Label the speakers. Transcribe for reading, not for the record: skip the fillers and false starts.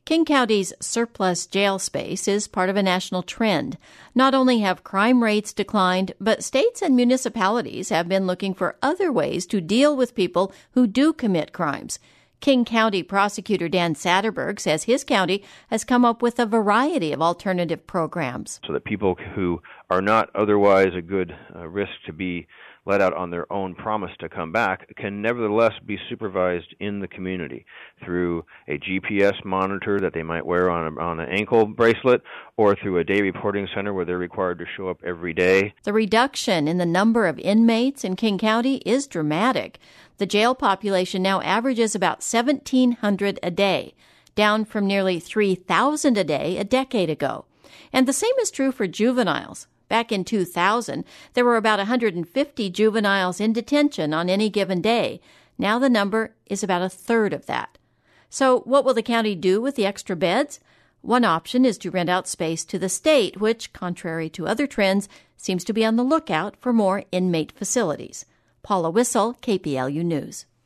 Speaker 1: King County's surplus jail space is part of a national trend. Not only have crime rates declined, but states and municipalities have been looking for other ways to deal with people who do commit crimes. King County Prosecutor Dan Satterberg says his county has come up with a variety of alternative programs.
Speaker 2: So that people who are not otherwise a good risk to be let out on their own promise to come back can nevertheless be supervised in the community through a GPS monitor that they might wear on an ankle bracelet or through a day reporting center where they're required to show up every day.
Speaker 1: The reduction in the number of inmates in King County is dramatic. The jail population now averages about 1,700 a day, down from nearly 3,000 a day a decade ago. And the same is true for juveniles. Back in 2000, there were about 150 juveniles in detention on any given day. Now the number is about a third of that. So what will the county do with the extra beds? One option is to rent out space to the state, which, contrary to other trends, seems to be on the lookout for more inmate facilities. Paula Wissel, KPLU News.